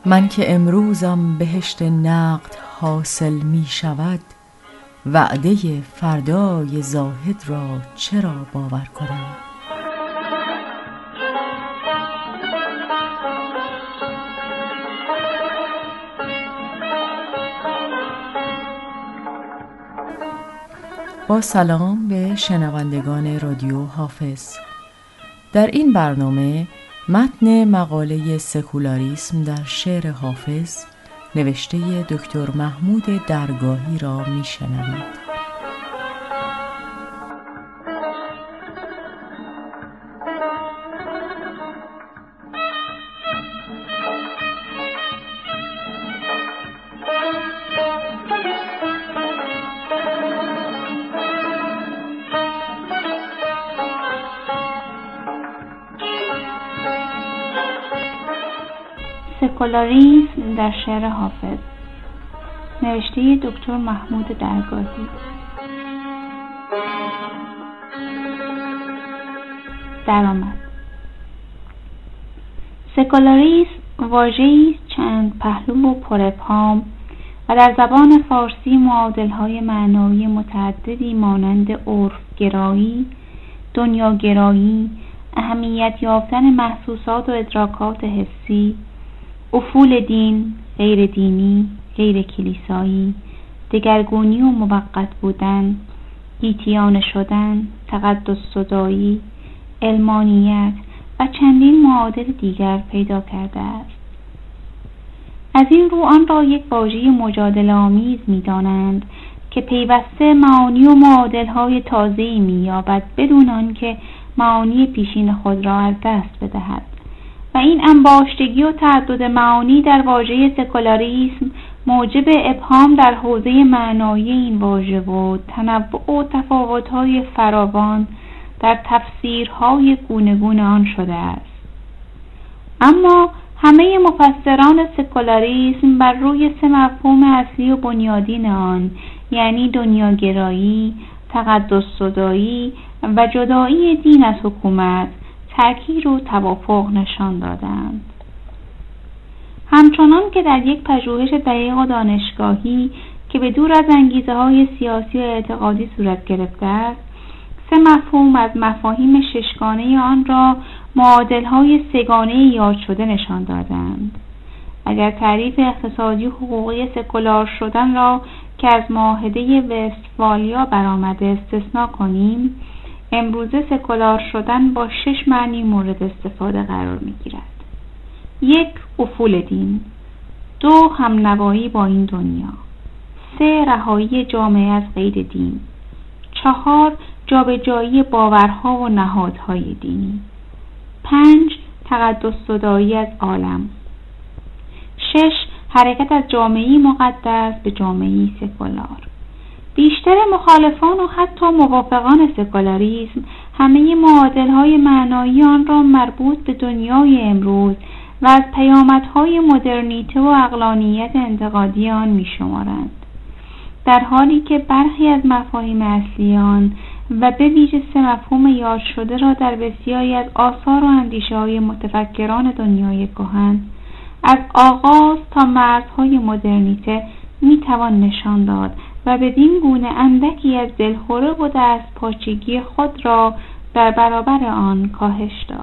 من که امروزم بهشت نقد حاصل می شود، وعده فردای زاهد را چرا باور کنم؟ با سلام به شنوندگان رادیو حافظ. در این برنامه متن مقاله سکولاریسم در شعر حافظ نوشته دکتر محمود درگاهی را میشنوید. سکولاریسم در شعر حافظ نوشته دکتر محمود درگاهی. درآمد. سکولاریسم واژه‌ای است چند پهلو و پر ابهام و در زبان فارسی معادل‌های معنایی متعددی مانند عرف‌گرایی، دنیاگرایی، اهمیت یافتن محسوسات و ادراکات حسی، افول دین، غیر دینی، غیر کلیسایی، دگرگونی و موقت بودن، گیتیانه شدن، تقدس زدایی، علمانیت و چندین معادل دیگر پیدا کرده است. از این رو آن را یک واژه مجادله آمیز می‌دانند که پیوسته معانی و معادل‌های تازه‌ای می‌یابد بدون آنکه معانی پیشین خود را از دست بدهد. و این انباشتگی و تعدد معانی در واژه سکولاریسم موجب ابهام در حوزه معنایی این واژه و تنوع و تفاوت‌های فراوان در تفسیرهای گوناگون آن شده است. اما همه مفسران سکولاریسم بر روی سه مفهوم اصلی و بنیادین آن، یعنی دنیاگرایی، تقدس زدایی و جدایی دین از حکومت، تأکید و توافق نشان دادند. همچنان که در یک پژوهش دقیق و دانشگاهی که به دور از انگیزه‌های سیاسی و اعتقادی صورت گرفته است، سه مفهوم از مفاهیم ششگانه آن را معادل‌های سه‌گانه یاد شده نشان دادند. اگر تعریف اقتصادی و حقوقی سکولار شدن را که از معاهده وستفالیا برآمده استثنا کنیم، امروزه سکولار شدن با 6 معنی مورد استفاده قرار می‌گیرد. 1. افول دین. 2. همنوایی با این دنیا. 3. رهایی جامعه از قید دین. 4. جابجایی باورها و نهادهای دینی. 5. تقدس زدایی از عالم. 6. حرکت از جامعه‌ای مقدس به جامعه‌ای سکولار. بیشتر مخالفان و حتی موافقان سکولاریسم همه معادل‌های معنایی آن را مربوط به دنیای امروز و از پیامدهای مدرنیته و عقلانیت انتقادی آن می‌شمارند، در حالی که برخی از مفاهیم اصلی آن و به ویژه سه مفهوم یاد شده را در بسیاری از آثار و اندیشه‌های متفکران دنیای کهن از آغاز تا مرزهای مدرنیته می‌توان نشان داد و بدین گونه اندکی از دلخوره و دستپاچگی خود را در برابر آن کاهش داد.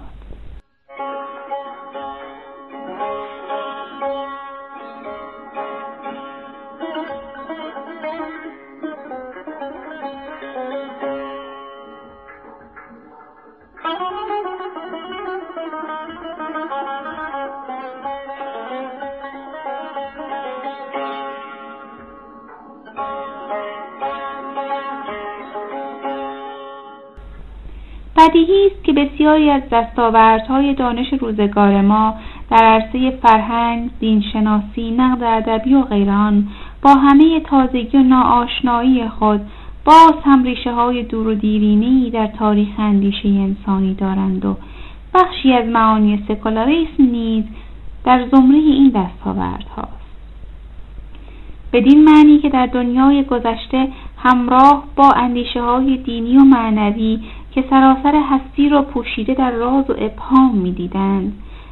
بدیهی است که بسیاری از دستاوردهای دانش روزگار ما در عرصه فرهنگ، دینشناسی، نقد ادبی و غیران با همه تازگی و ناآشنایی خود باز هم ریشه‌های دور و دیرینه‌ای در تاریخ اندیشه انسانی دارند و بخشی از معانی سکولاریسم نیز در زمره این دستاوردهاست. بدین معنی که در دنیای گذشته همراه با اندیشه‌های دینی و معنوی که سراسر هستی را پوشیده در راز و ابهام می‌دیدند،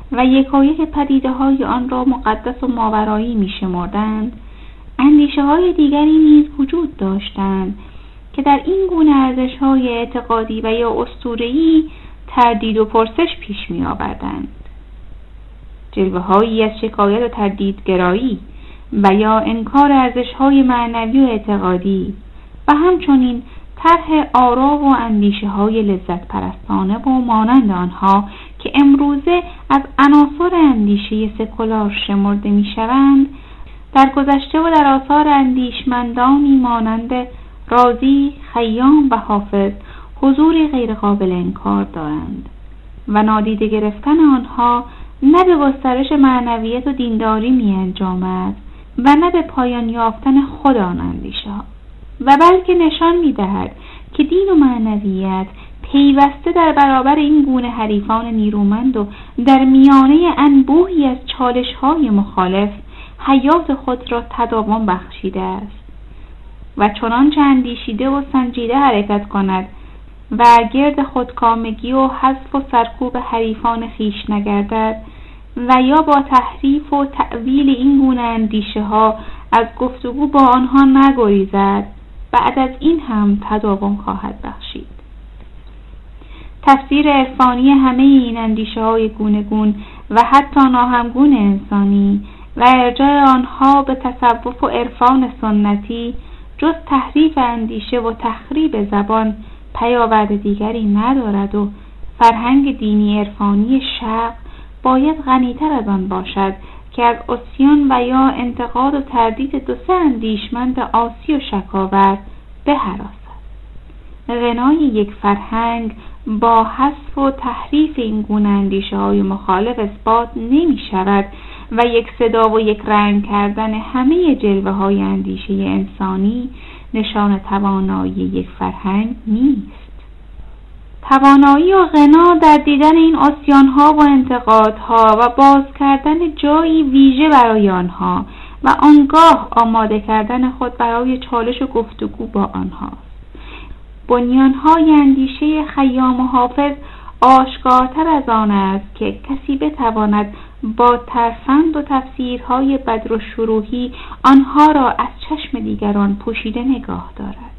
و یکایک پدیده‌های آن را مقدس و ماورایی می‌شمردند، اندیشه‌های دیگری نیز وجود داشتند که در این گونه ارزش‌های اعتقادی و یا اسطوره‌ای تردید و پرسش پیش می‌آوردند. جلوه‌هایی از شکایت و تردیدگرایی و یا انکار ارزش‌های معنوی و اعتقادی و همچنین طرح آرا و اندیشه‌های لذت پرستانه و مانند آنها که امروزه از عناصر اندیشه سکولار شمرده می‌شوند، در گذشته و در آثار اندیشمندانی مانند رازی، خیام و حافظ حضوری غیرقابل انکار دارند و نادیده گرفتن آنها نه به گسترش معنویت و دینداری می‌انجامد و نه به پایان یافتن خود آن اندیشه‌ها، و بلکه نشان می‌دهد که دین و معنویت پیوسته در برابر این گونه حریفان نیرومند و در میانه انبوهی از چالش‌های مخالف حیات خود را تداوم بخشیده است و چنانچه اندیشیده و سنجیده حرکت کند و گرد خودکامگی و حذف و سرکوب حریفان خویش نگردد و یا با تحریف و تأویل این گونه اندیشه ها از گفتگو با آنها نگریزد، بعد از این هم تداوم خواهد بخشید. تفسیر عرفانی همه این اندیشه های گونگون و حتی ناهمگون انسانی و ارجاع آنها به تصوف و عرفان سنتی جز تحریف اندیشه و تخریب زبان پیاورد دیگری ندارد و فرهنگ دینی عرفانی شرق باید غنی‌تر از آن باشد که از عصیان و یا انتقاد و تردید دو سه اندیشمند عاصی و شکاور بهراسد. غنای یک فرهنگ با حذف و تحریف این گونه اندیشه های مخالف اثبات نمی شود و یک صدا و یک رنگ کردن همه جلوه های اندیشه انسانی نشان توانایی یک فرهنگ نیست. توانایی و غنا در دیدن این عصیان‌ها و انتقادها و باز کردن جایی ویژه برای آنها و آنگاه آماده کردن خود برای چالش و گفتگو با آنها. بنیان‌های اندیشه خیام و حافظ آشکارتر از آن است که کسی بتواند با ترفند و تفسیرهای بدر و شروحی آنها را از چشم دیگران پوشیده نگاه دارد.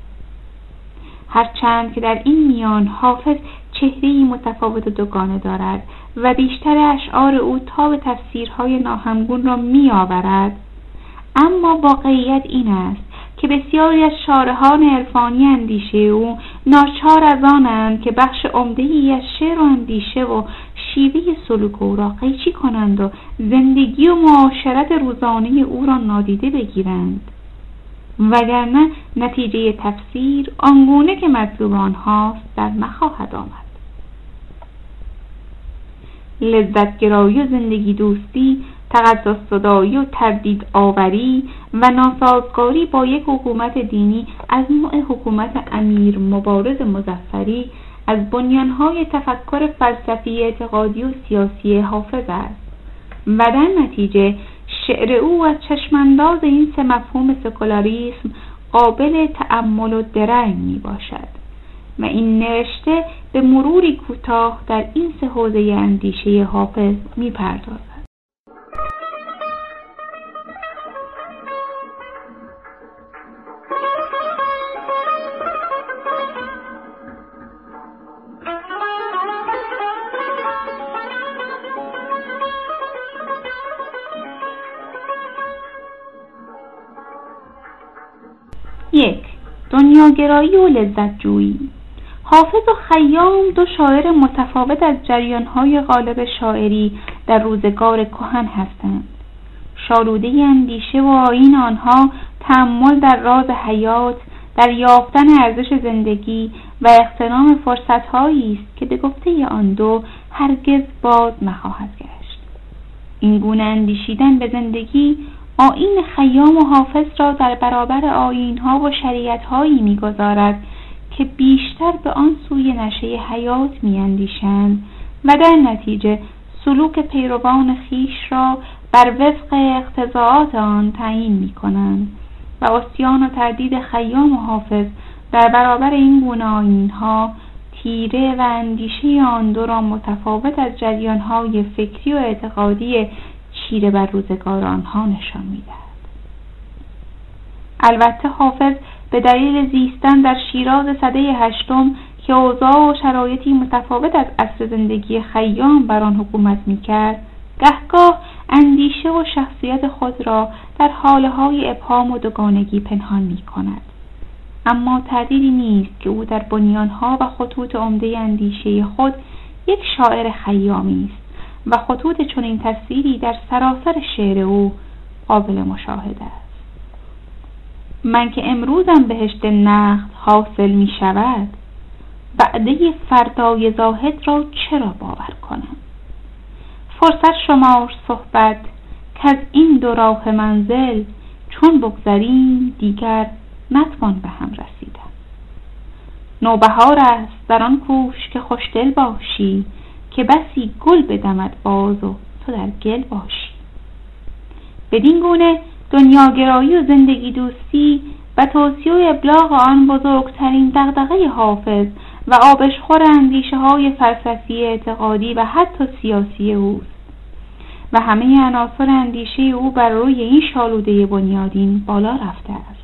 هرچند که در این میان حافظ چهره‌ای متفاوت و دوگانه دارد و بیشتر اشعار او تا به تفسیرهای ناهمگون را می آورد، اما واقعیت این است که بسیاری از شارحان عرفانی اندیشه او ناچار از آنند که بخش عمده‌ای از شعر و اندیشه و شیوه سلوک او را قیچی کنند و زندگی و معاشرت روزانه او را نادیده بگیرند، وگرنه نتیجه تفسیر آنگونه که مطلوب آنهاست در نخواهد آمد. لذتگرایی و زندگی دوستی، تقدس صدایی و تردید آوری و ناسازگاری با یک حکومت دینی از نوع حکومت امیر مبارز مظفری از بنیانهای تفکر فلسفی اعتقادی و سیاسی حافظ است و در نتیجه شعر او از چشمانداز این سه مفهوم سکولاریسم قابل تأمل و درنگ می باشد و این نوشته به مروری کوتاه در این سه حوزه اندیشه حافظ می پردازد. یک، دنیاگرایی و لذت جویی. حافظ و خیام دو شاعر متفاوت از جریان‌های غالب شاعری در روزگار کهن هستند. شالوده اندیشه و آیین آنها تأمل در راز حیات، در یافتن ارزش زندگی و اغتنام فرصت‌هایی است که به گفته آن دو هرگز باز نخواهد گشت. این گونه اندیشیدن به زندگی آیین خیام و حافظ را در برابر آیین‌ها و شریعت‌هایی می‌گذارد که بیشتر به آن سوی نشأه حیات می‌اندیشند و در نتیجه سلوک پیروان خویش را بر وفق اقتضاعات آن تعیین می‌کنند و عصیان و تردید خیام و حافظ در برابر این گونه آیین‌ها تیره و اندیشه آن دو را متفاوت از جریان‌های فکری و اعتقادی چیره بر روزگار آنها نشان می‌دهد. البته حافظ به دلیل زیستن در شیراز سده 8 که اوضاع و شرایطی متفاوت از عصر زندگی خیام بر آن حکومت می‌کرد، گهگاه اندیشه و شخصیت خود را در حاله‌های ابهام و دوگانگی پنهان می‌کند. اما تردیدی نیست که او در بنیان‌ها و خطوط عمده اندیشه خود یک شاعر خیامی است و خطوط چنین تصویری در سراسر شعر او قابل مشاهده است. من که امروزم بهشت نقد حاصل می شود، وعده فردای زاهد را چرا باور کنم؟ فرصت شمار صحبت که از این دو راه منزل چون بگذریم دیگر نتوان به هم رسیدن. نوبهار است در آن کوش که خوشدل باشی، که بسی گل بدمد باز و تو در گل باشی. بدین گونه دنیاگرایی و زندگی دوستی و توصیه و ابلاغ آن بزرگترین دغدغه حافظ و آبشخور اندیشه های فلسفی، اعتقادی و حتی سیاسی اوست و همه عناصر اندیشه او بر روی این شالوده بنیادین بالا رفته است.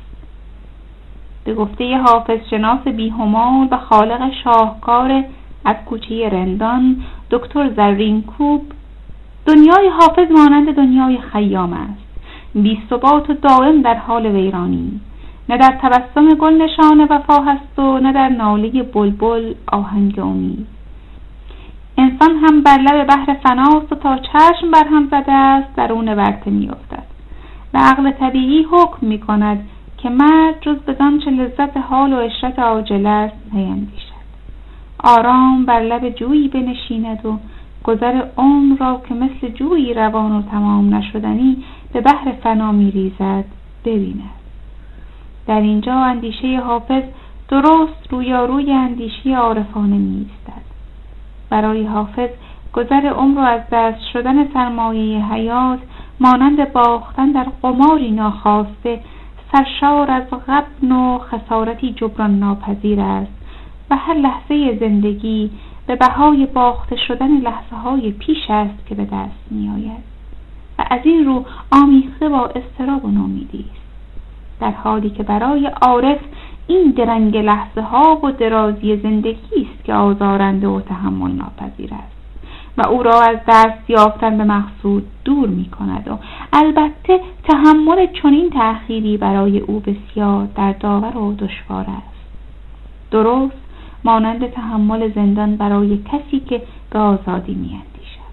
به گفته حافظ شناس بی‌همال و خالق شاهکار از کوچه رندان دکتر زرینکوب، دنیای حافظ مانند دنیای خیام است، بی ثبات و دائم در حال ویرانی. نه در تبسم گل نشان وفا هست و نه در ناله بلبل آهنگ امید. انسان هم بر لب بحر فناست و تا چشم بر هم زده است درون ورطه می افتد و عقل طبیعی حکم می کند که مرد جز بدان چه لذت حال و عشرت عاجل است نیندیشد. آرام بر لب جویی بنشیند و گذر عمر را که مثل جویی روان و تمام نشدنی به بحر فنا می ریزد ببیند. در اینجا اندیشه حافظ درست رویاروی اندیشه عارفانه می ایستد. برای حافظ گذر عمر و از دست شدن سرمایه حیات مانند باختن در قماری ناخواسته سرشار از غبن و خسارتی جبران ناپذیر است و هر لحظه زندگی به بهای باخته شدن لحظه های پیش است که به دست می آید و از این رو آمیخته با اضطراب و نومیدی است، در حالی که برای عارف این درنگ لحظه ها و درازی زندگی است که آزارنده و تحمل ناپذیر است و او را از دست یافتن به مقصود دور می کند و البته تحمل چنین تأخیری برای او بسیار دردآور و دشوار است، درست مانند تحمل زندان برای کسی که به آزادی می اندیشد.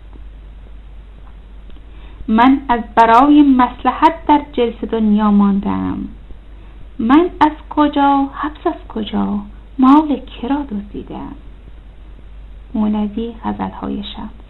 من از برای مصلحت در جلس دنیا ماندم، من از کجا حبس از کجا مال کرا دزدیدم. مولوی غزل‌های شمس.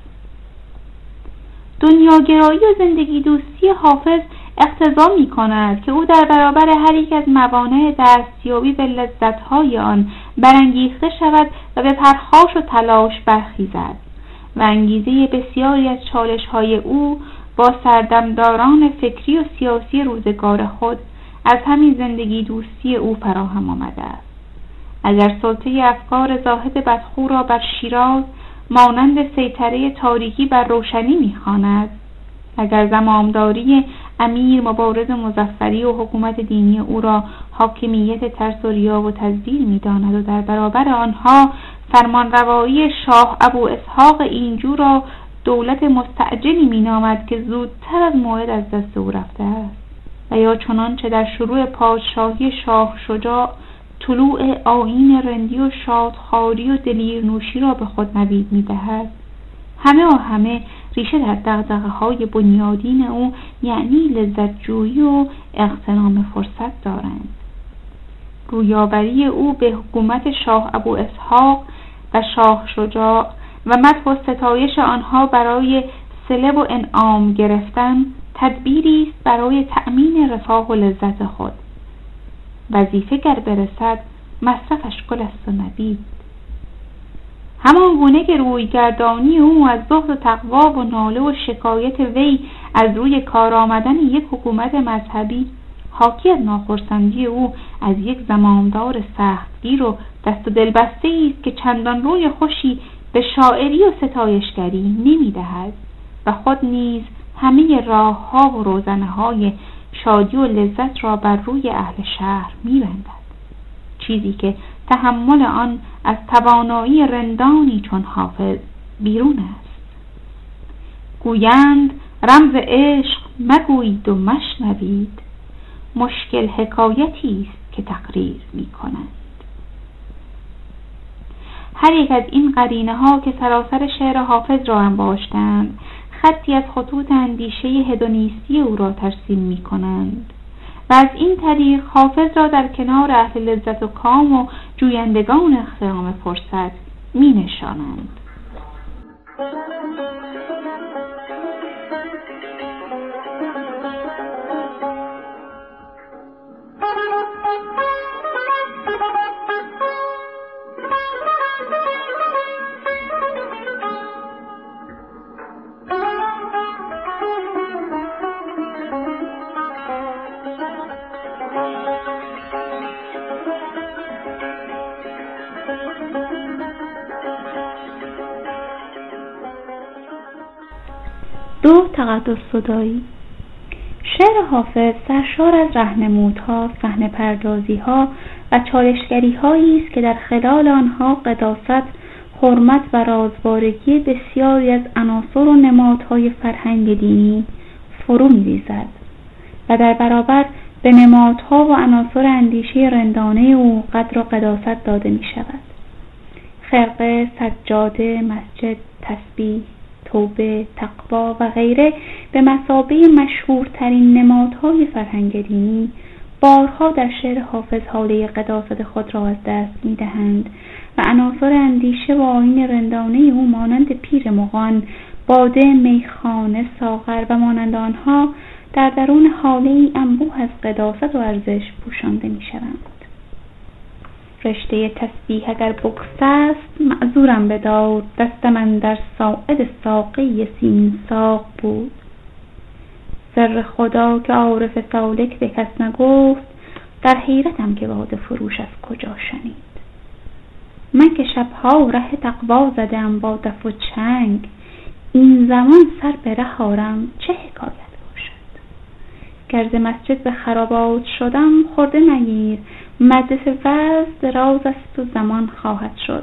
دنیاگرایی و زندگی دوستی حافظ اقتضا می کند که او در برابر هر یک از موانع دستیابی به لذت‌های آن برانگیخته شود و به پرخاش و تلاش برخیزد و انگیزه بسیاری از چالش‌های او با سردمداران فکری و سیاسی روزگار خود از همین زندگی دوستی او فراهم آمده است. اگر سلطه افکار زاهد بدخو را بر شیراز مانند سیطره تاریکی بر روشنی می‌خواند، اگر زمامداری امیر مبارز مظفری و حکومت دینی او را حاکمیت ترس و ریا و تزویر می‌داند و در برابر آنها فرمانروایی شاه ابو اسحاق اینجو را دولت مستعجلی می‌نامد که زودتر از موعد از دست او رفته است، و یا چنانچه در شروع پادشاهی شاه شجاع طلوع آیین رندی و شادخواری و دلیرنوشی را به خود نوید می‌دهد، همه و همه ریشه در دغدغه‌های بنیادین او یعنی لذت جویی و اغتنام فرصت دارند. رویاوری او به حکومت شاه ابو اسحاق و شاه شجاع و مدح و ستایش آنها برای صله و انعام گرفتن تدبیری است برای تأمین رفاه و لذت خود. وظیفه گر برسد مصرفش گل است و نبید. همان گونه که رویگردانی او از زهد و تقوا و ناله و شکایت وی از روی کار آمدن یک حکومت مذهبی حاکی از ناخرسندی او از یک زمامدار سختگیر و دست و دلبسته است که چندان روی خوشی به شاعری و ستایشگری نمی‌دهد و خود نیز همه راه‌ها و روزنه‌های شادی و لذت را بر روی اهل شهر می‌بندد، چیزی که تحمل آن از توانایی رندانی چون حافظ بیرون است. گویند رمز عشق مگویید و مشنوید، مشکل حکایتی است که تقریر می‌کنند. هر یک از این قرینه‌ها که سراسر شعر حافظ را انباشتند، خطی از خطوط اندیشه هدونیستی او را ترسیم می‌کنند و از این طریق حافظ را در کنار اهل لذت و کام و جویندگان اخترام فرصت می‌نشانند. دو تقدس صدایی. شعر حافظ سرشار از راهنمودها، صحنه‌پردازی‌ها و چالشگری‌هایی است که در خلال آنها قداست، حرمت و رازوارگی بسیاری از عناصر و نمادهای فرهنگ دینی فرو می‌ریزد و در برابر به نمادها و عناصر اندیشه رندانه او قدر و قداست داده می‌شود. خرقه، سجاده، مسجد، تسبیح، توبه، تقوا و غیره به مثابه مشهورترین نمادهای فرهنگ دینی بارها در شعر حافظ حاله قداست خود را از دست می‌دهند و عناصر اندیشه و آیین رندانه او مانند پیر مغان، باده، میخانه، ساغر و مانند آنها در درون حاله‌ای انبوه از قداست و ارزش پوشانده می‌شوند. رشته تسبیح اگر بگسست است معذورم بدار، دست من در ساعد ساقی سیم ساق بود. سر خدا که عارف سالک به کس نگفت، در حیرتم که باده فروش از کجا شنید. من که شبها ره تقوا زدم با دف و چنگ، این زمان سر به ره آرم چه حکایت باشد. گر ز مسجد به خرابات شدم خورده نگیر، مجلس وعظ دراز است و زمان خواهد شد.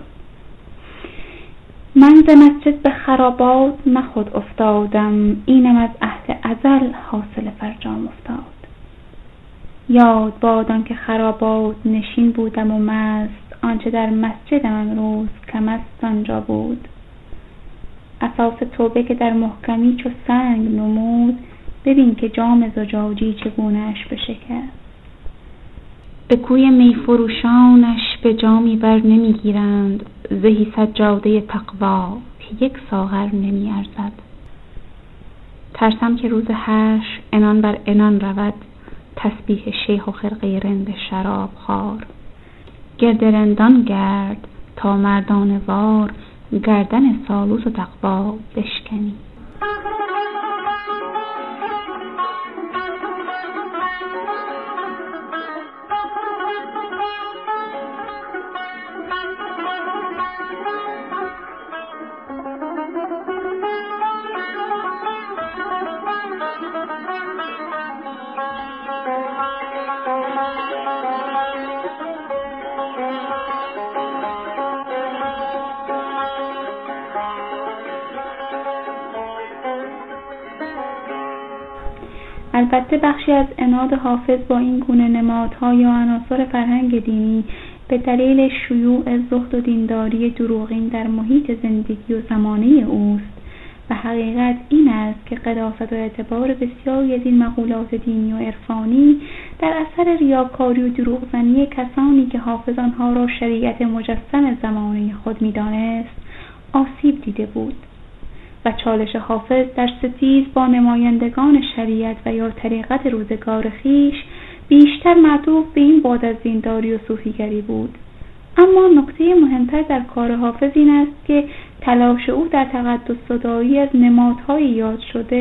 من ز مسجد به خرابات نه خود افتادم، اینم از عهد ازل حاصل فرجام افتاد. یاد باد آن که خرابات نشین بودم و مست، آنچه در مسجدم امروز کم است آنجا بود. اساس توبه که در محکمی چو سنگ نمود، ببین که جام زجاجی چگونه اش بشکست. به کوی میفروشانش به جامی بر نمیگیرند، زهی سجاده تقوا که یک ساغر نمی ارزد. ترسم که روز حشر عنان بر عنان رود، تسبیح شیخ و خرقه رند شراب خوار. گرد رندان گرد تا مردان وار، گردن سالوس و تقوا بشکنی. البته بخشی از عناد حافظ با این گونه نمادها یا عناصر فرهنگ دینی به دلیل شیوع زهد و دینداری دروغین در محیط زندگی و زمانه اوست و حقیقت این است که قداست و اعتبار بسیاری از این مقولات دینی و عرفانی در اثر ریاکاری و دروغزنی کسانی که حافظ آنها را شریعت مجسم زمانه خود می‌دانست آسیب دیده بود و چالش حافظ در ستیز با نمایندگان شریعت و یا طریقت روزگار خویش بیشتر معطوف به این بعد از دینداری و صوفیگری بود. اما نکته مهمتر در کار حافظ این است که تلاش او در تقدس صدایی از نمادهای یاد شده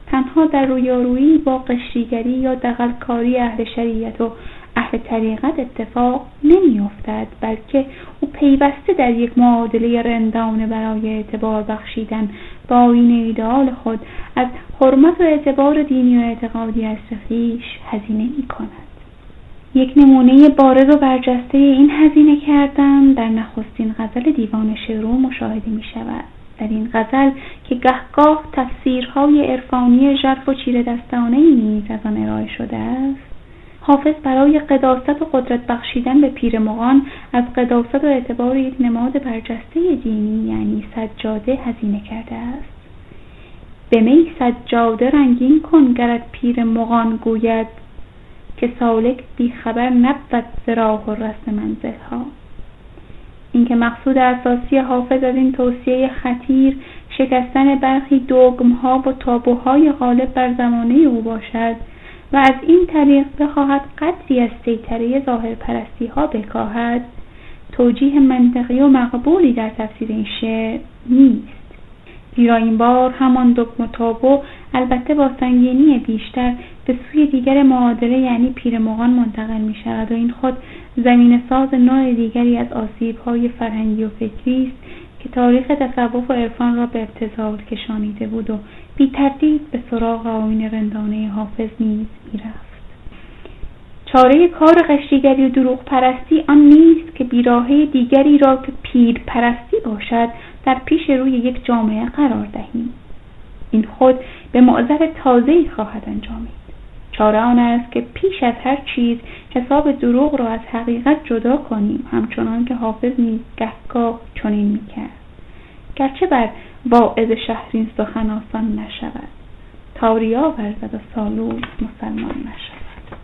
تنها در رویارویی با قشریگری یا دغلکاری اهل شریعت و اهل طریقت اتفاق نمی‌افتد، بلکه او پیوسته در یک معادله رندانه برای اعتبار بخشیدن به آیین ایدئال خود از حرمت و اعتبار دینی و اعتقادی اصل خویش هزینه می‌کند. یک نمونه بارز و برجسته این هزینه کردن در نخستین غزل دیوان شعرو مشاهده می‌شود. در این غزل که گهگاه تفسیرهای عرفانی ژرف و چیره دستانه‌ای نیز از آن ارائه شده است، حافظ برای قداست و قدرت بخشیدن به پیر مغان از قداست و اعتبار یک نماد برجسته دینی یعنی سجاده هزینه کرده است. به می سجاده رنگین کن گرت پیر مغان گوید، که سالک بی خبر نبود ز راه و رسم منزلها. اینکه مقصود اساسی حافظ از این توصیه خطیر شکستن برخی دوگم‌ها و تابوهای غالب بر زمانه او باشد و از این طریق بخواهد قدری از سیطره ظاهر پرستی ها بکاهد، توجیه منطقی و مقبولی در تفسیر این شعر نیست. زیرا این بار همان دگم و تابو البته با سنگینی بیشتر به سوی دیگر معادله یعنی پیر مغان منتقل می شود و این خود زمین ساز نوع دیگری از آسیب های فرهنگی و فکری است که تاریخ تصوف و عرفان را به ابتذال کشانیده بود و بی تردید به سراغ آیین رندانه حافظ نیز می رفت. چاره کار قشریگری و دروغ پرستی آن نیست که بیراهه دیگری را که پیر پرستی باشد در پیش روی یک جامعه قرار دهیم. این خود به معذر تازه‌ای خواهد انجامید. چاره آن است که پیش از هر چیز حساب دروغ را از حقیقت جدا کنیم، همچنان که حافظ نیز گهگاه چنین می‌کرد. گرچه بر واعظ شهرین سخن آسان نشود، تا ریا ورزد و سالوس مسلمان نشود.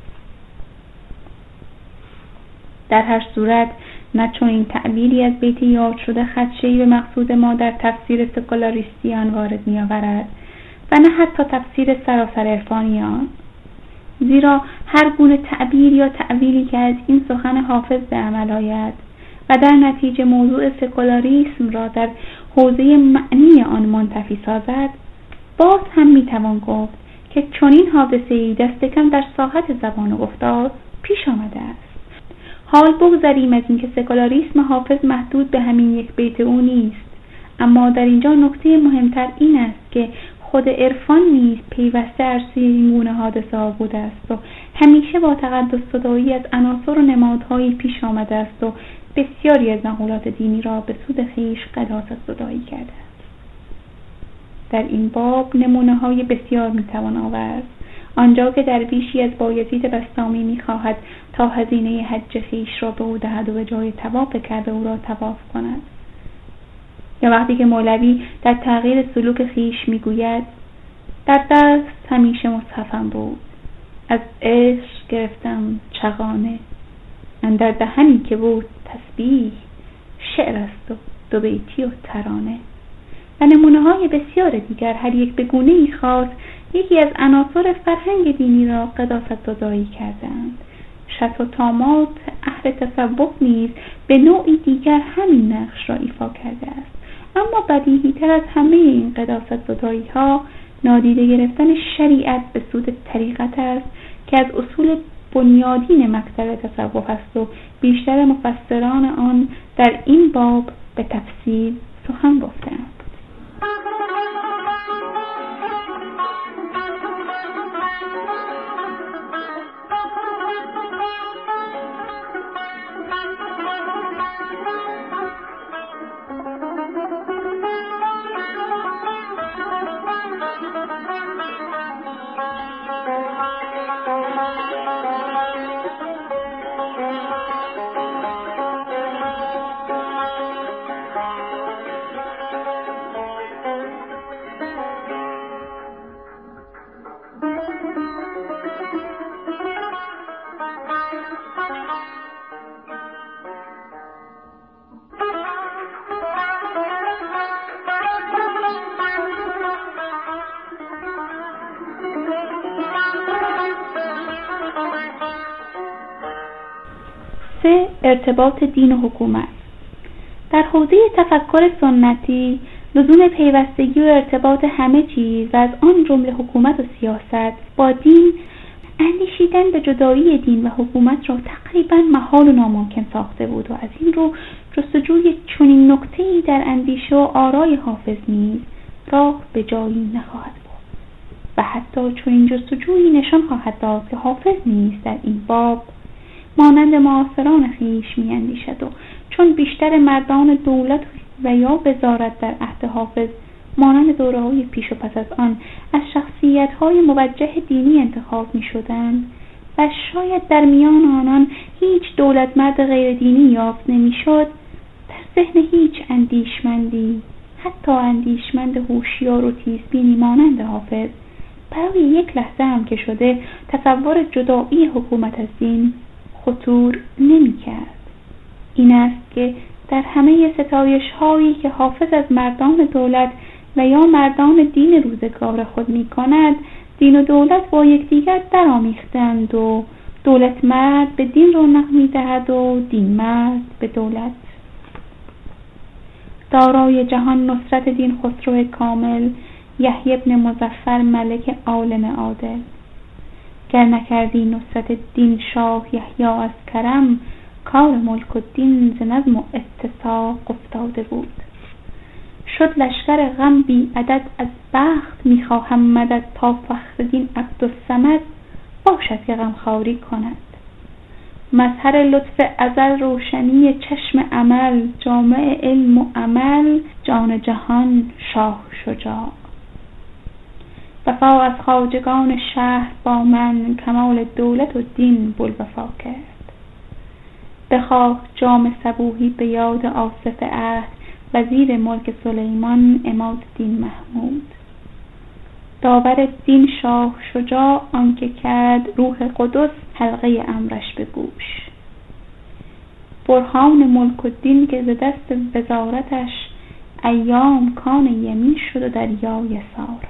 در هر صورت نه چون این تعبیری از بیت یاد شده خدشه‌ای به مقصود ما در تفسیر سکولاریستی آن وارد می‌آورد و نه حتی تفسیر سراسر عرفانی آن، زیرا هر گونه تعبیر یا تأویلی که از این سخن حافظ به عمل آید و در نتیجه موضوع سکولاریسم را در حوزه معنی آن منتفی سازد، باز هم میتوان گفت که چنین حادثه‌ای دست کم در ساحت زبان و گفتار پیش آمده است. حال بگذاریم از اینکه سکولاریسم حافظ محدود به همین یک بیت او نیست، اما در اینجا نکته مهمتر این است که خود عرفان نیز پیوسته عرصه این گونه حادثه ها بوده است و همیشه با تقدس زدایی از عناصر و نمادهایی پیش آمده است و بسیاری از مقولات دینی را به سود خویش قداست زدایی کرده است. در این باب نمونه های بسیار میتوان آورد. آنجا که درویشی از بایزید بسطامی میخواهد تا هزینه حج خویش را به او دهد و به جای طواف کعبه او را طواف کند، یا وقتی که مولوی در تغییر سلوک خویش میگوید در دست همیشه مصحفم بود، از عشق گرفتم چغانه، اندر دهنی که بود تسبیح، شعر است و دو بیتی و ترانه. و نمونه های بسیار دیگر هر یک به گونه‌ای خاص یکی از عناصر فرهنگ دینی را قداست زدایی کردند. شط و طامات اهل تصوف نیز به نوعی دیگر همین نقش را ایفا کرده است. اما بدیهی تر از همه این قداست زدایی ها نادیده گرفتن شریعت به سود طریقت است که از اصول بنیادین مکتب تصوف است و بیشتر مفسران آن در این باب به تفصیل سخن گفتند. ارتباط دین و حکومت. در حوزه تفکر سنتی لزوم پیوستگی و ارتباط همه چیز و از آن جمله حکومت و سیاست با دین، اندیشیدن به جدایی دین و حکومت را تقریبا محال و ناممکن ساخته بود و از این رو جستجوی چنین نکته‌ای در اندیشه و آرای حافظ نیز راه به جایی نخواهد برد و حتی چنین جستجویی نشان خواهد داد که حافظ نیز در این باب مانند معاصران خویش می‌اندیشد و چون بیشتر مردان دولت و یا وزارت در عهد حافظ مانند دوره‌های پیش و پس از آن از شخصیت‌های موجه دینی انتخاب می‌شدند و شاید در میان آنان هیچ دولت مرد غیر دینی یافت نمی‌شد، در ذهن هیچ اندیشمندی، حتی اندیشمند هوشیار و تیزبینی مانند حافظ، برای یک لحظه هم که شده تصور جدایی حکومت از دین خطور نمی‌کرد. این است که در همه ستایش‌هایی که حافظ از مردان دولت و یا مردان دین روزگار خود می‌کند، دین و دولت با یکدیگر درآمیختند و دولت مرد به دین رونق می‌دهد و دین مرد به دولت. دارای جهان نصرت دین خسرو کامل، یحیی بن مظفر ملک عالم عادل. گر نکردی نصرت دین شاه یحیی از کرم، کار ملک و دین ز نظم و اتساق افتاده بود. شد لشکر غم بی عدد از بخت، میخواهم مدد تا فخر دین عبدالصمد باشد که غمخواری کند. مظهر لطف ازل روشنی چشم عمل، جامع علم و عمل جان جهان شاه شجاع. وفا از خواجگان شهر با من، کمال دولت و دین بوالوفا کرد. بخواه جام صبوحی به یاد آصف عهد، وزیر ملک سلیمان عمادالدین محمود. داور دین شاه شجاع، آنکه کرد روح قدس حلقه امرش به گوش. برهان ملک و دین که ز دست وزارتش، ایام کان یمین شد و دریای ساره.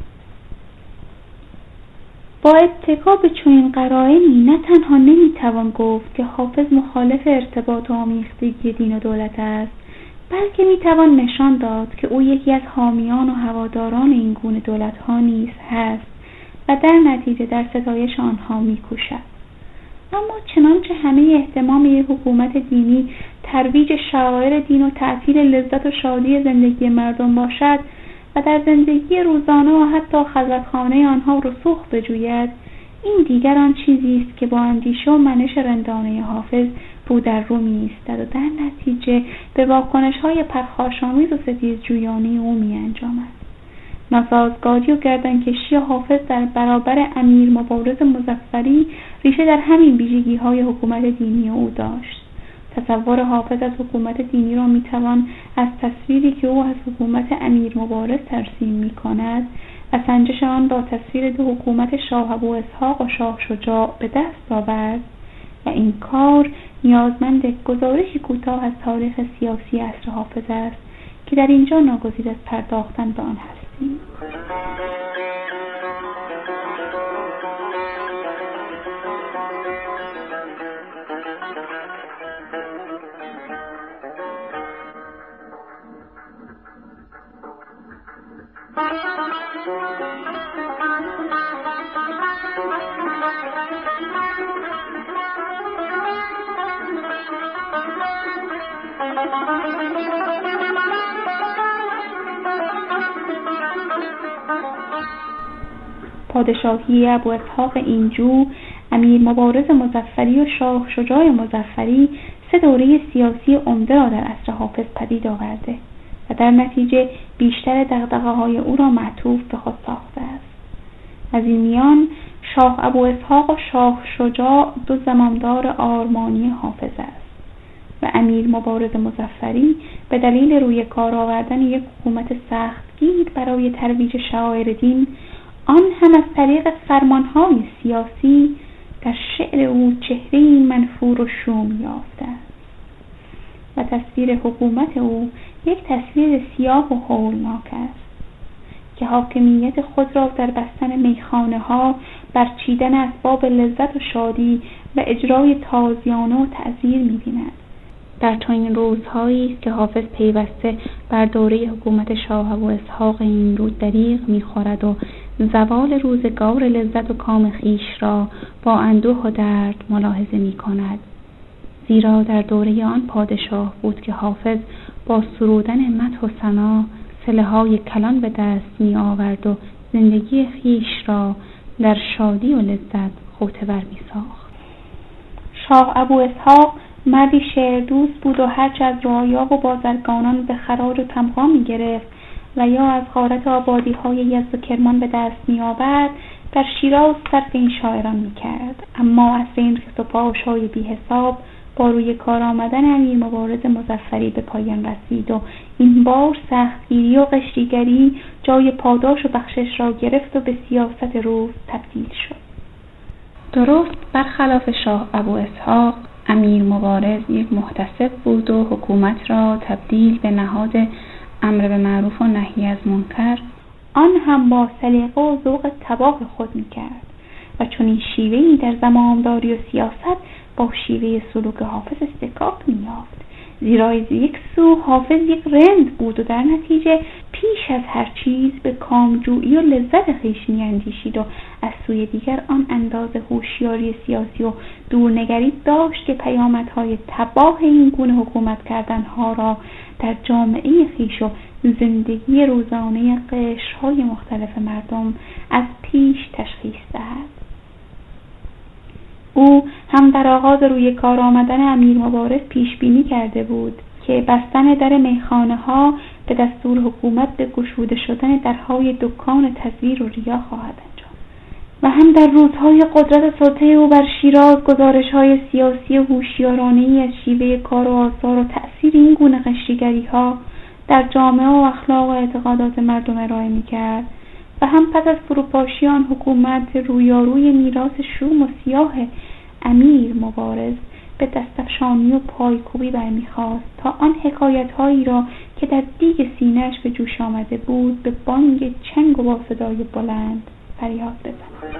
با اتکا به چنین قرائنی نه تنها نمیتوان گفت که حافظ مخالف ارتباط و آمیختگی دین و دولت است، بلکه میتوان نشان داد که او یکی از حامیان و هواداران این گونه دولت‌ها نیز هست و در نتیجه در ستایش آنها میکوشد. اما چنانچه همه اهتمام یک حکومت دینی ترویج شعائر دین و تعطیل لذت و شادی زندگی مردم باشد و در زندگی روزانه و حتی خلوتخانه آنها رسوخ بجوید، این دیگر آن چیزی است که با اندیشه و منش رندانه حافظ رو در رو می‌ایستد و در نتیجه به واکنش‌های پرخاش‌آمیز و ستیزجویانه او می‌انجامد. ناسازگاری و گردنکشی حافظ در برابر امیر مبارز مظفری ریشه در همین ویژگی‌های حکومت دینی او داشت. تصور حافظ از حکومت دینی را میتوان از تصویری که او از حکومت امیر مبارز ترسیم میکند و سنجش آن با تصویر دو حکومت شاه ابواسحاق و شاه شجاع به دست آورد و این کار نیازمند گزارشی کوتاه از تاریخ سیاسی عصر حافظ است که در اینجا ناگزیر از پرداختن به آن هستیم. پادشاهی ابواسحاق اینجو، امیر مبارز مظفری و شاه شجاع مظفری 3 دوره سیاسی عمده را در عصر حافظ پدید آورده و در نتیجه بیشتر دغدغه‌های او را معطوف به خود ساخته است. از این میان شاه ابواسحاق و شاه شجاع 2 زمامدار آرمانی حافظ است و امیر مبارز مظفری به دلیل روی کار آوردن یک حکومت سختگیر برای ترویج شعائر دین، آن هم از طریق فرمانهای سیاسی، در شعر او چهره‌ای منفور و شوم یافته است و تصویر حکومت او یک تصویر سیاه و هولناک است که حاکمیت خود را در بستن میخانه‌ها، برچیدن اسباب لذت و شادی و اجرای تازیانه و تعزیر می‌بیند در چنین روزهایی است که حافظ پیوسته بر دوره حکومت شاه ابواسحاق این رو دریغ می‌خورد و زوال روزگار لذت و کام خویش را با اندوه و درد ملاحظه می‌کند. زیرا در دوره آن پادشاه بود که حافظ با سرودن مدح و ثنا صله‌های کلان به دست می‌آورد و زندگی خویش را در شادی و لذت غوطه‌ور می‌ساخت. شاه ابواسحاق مردی شعردوست بود و هرچه از رعایا و بازرگانان به خراج و تمغا می‌گرفت و یا از غارت آبادی‌های یزد و کرمان به دست می‌آورد در شیراز صرف این شاعران می‌کرد. اما اصل این ریخت و پاش‌های بی‌حساب با روی کار آمدن امیر مبارز مظفری به پایان رسید و این بار سختگیری و قشریگری جای پاداش و بخشش را گرفت و به سیاست روز تبدیل شد. درست برخلاف شاه ابواسحاق، امیر مبارز یک محتسب بود و حکومت را تبدیل به نهاد امر به معروف و نهی از منکر، آن هم با سلیقه و ذوق تباه خود می‌کرد و چون این شیوهی در زمامداری و سیاست با شیوه سلوک حافظ استکاک می‌یافت. زیرا از یک سو حافظ یک رند بود و در نتیجه پیش از هر چیز به کامجویی و لذت خویش می‌اندیشید و از سوی دیگر آن اندازه هوشیاری سیاسی و دورنگری داشت که پیامدهای تباه این گونه حکومت کردنها را در جامعه خویش و زندگی روزانه قشرهای مختلف مردم از پیش تشخیص دهد. او هم در آغاز روی کار آمدن امیر مبارز پیش بینی کرده بود که بستن در میخانه ها به دستور حکومت به گشوده شدن درهای دکان تزویر و ریا خواهد انجام و هم در روزهای قدرت سلطه او بر شیراز گزارش های سیاسی و هوشیارانه‌ای از شیوه کار و آثار و تأثیر این گونه قشریگری ها در جامعه و اخلاق و اعتقادات مردم ارائه می‌کرد و هم پس از فروپاشی آن حکومت رویاروی میراث شوم و سیاه امیر مبارز به دستفشانی و پایکوبی برمیخواست تا آن حکایت‌هایی را که در دیگ سینه‌اش به جوش آمده بود به بانگ چنگ و با صدای بلند فریاد بزند.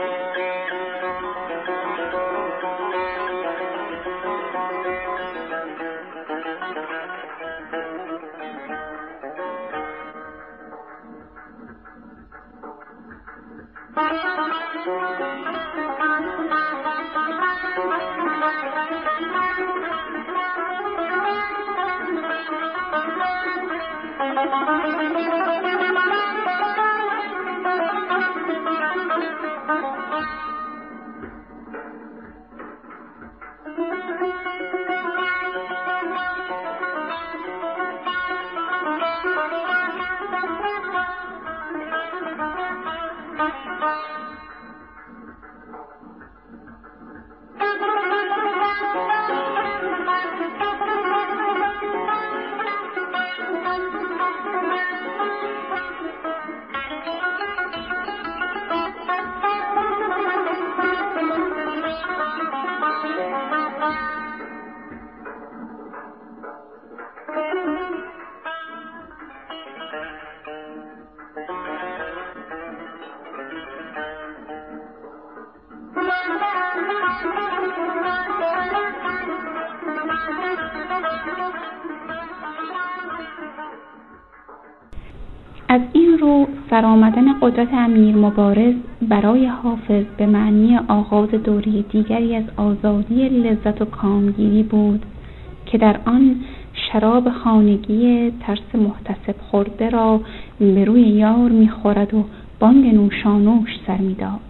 از این رو سرآمدن قدرت امیر مبارز برای حافظ به معنی آغاز دوره دیگری از آزادی لذت و کامگیری بود که در آن شراب خانگی ترس محتسب خورده را به روی یار می‌خورد و بانگ نوشانوش سر می‌داد.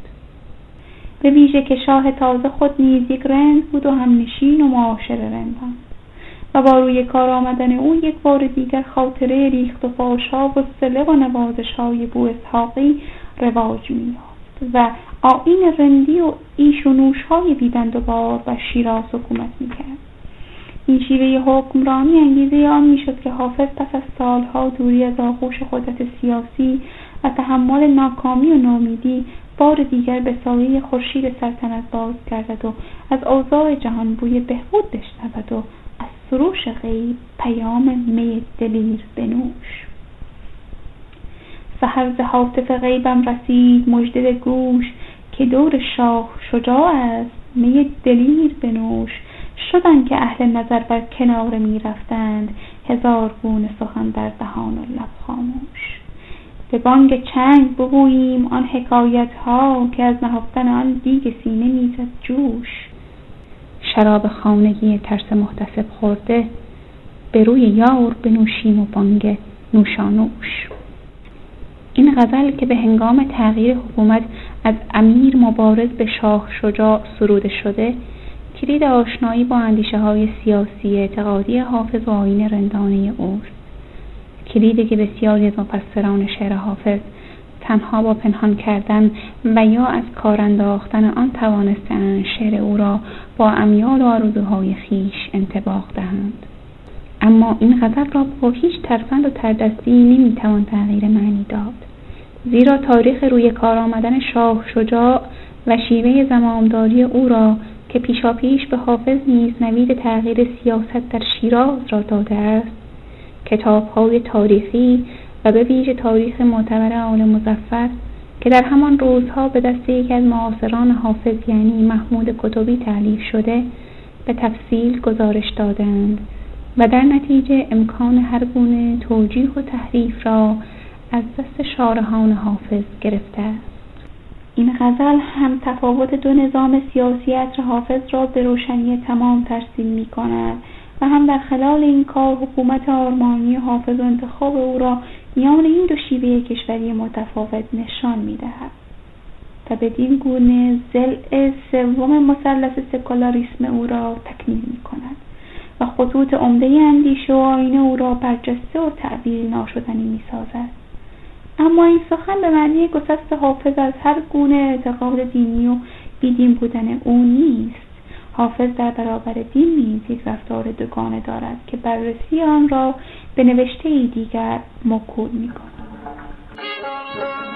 به ویژه که شاه تازه خود نیز یک رند بود و همنشین و معاشر رندان و با روی کار آمدن او یک بار دیگر خاطره ریخت و فاشا و صله و نوازش‌های بواسحاقی رواج می‌یافت و آیین رندی و ایش و نوش‌های بیبند و بار بر شیراز حکومت می‌کرد. این شیوه حکمرانی انگیزه آن می‌شد که حافظ پس از سالها دوری از آغوش قدرت سیاسی و تحمل ناکامی و ناامیدی بار دیگر به سایه خورشید سلطنت باز گردد و از اوضاع جهان بوی بهبود بشنود و از سروش غیب پیام می دلیر بنوش. سحر ز هاتف غیبم رسید مژده به گوش که دور شاه شجاع است می دلیر بنوش. شدن که اهل نظر بر کنار می رفتند، هزار گونه سخن در دهان و لب خاموش. به بانگ چنگ بگوییم آن حکایت ها، که از نهفتن آن دیگ سینه میزد جوش. شراب خانگی ترس محتسب خورده، به روی یار بنوشیم و بانگ نوشانوش. این غزل که به هنگام تغییر حکومت از امیر مبارز به شاه شجاع سروده شده، کلید آشنایی با اندیشه های سیاسی اعتقادی حافظ و آیین رندانه اوست. کلیدی که بسیاری از مفسران شعر حافظ تنها با پنهان کردن و یا از کار انداختن آن توانستند شعر او را با امیال و آرزوهای خیش انطباق دهند. اما این غزل را با هیچ ترفند و تردستی نمیتوان تغییر معنی داد، زیرا تاریخ روی کار آمدن شاه شجاع و شیوه زمامداری او را که پیشاپیش به حافظ نیز نوید تغییر سیاست در شیراز را داده است، کتاب‌های تاریخی و به ویژه تاریخ معتبر آل مظفر که در همان روزها به دست یکی از معاصران حافظ یعنی محمود کتبی تألیف شده به تفصیل گزارش دادند و در نتیجه امکان هر گونه توجیه و تحریف را از دست شارحان حافظ گرفته است. این غزل هم تفاوت دو نظام سیاسی عصر حافظ را به روشنی تمام ترسیم می کند و هم در خلال این کار حکومت آرمانی حافظ و انتخاب او را میان این دو شیوه کشوری متفاوت نشان می دهد و بدین گونه ضلع سوم مثلث سکولاریسم او را تکمیل می کند و خطوط عمده اندیشه و آیین او را برجسته و تعبیر ناشدنی می سازد. اما این سخن به معنی گسست حافظ از هر گونه اعتقاد دینی و بیدین بودن او نیست. حافظ در برابر دین نیز یک رفتار دوگانه دارد که بررسی آن را به نوشته دیگر موکول می کند.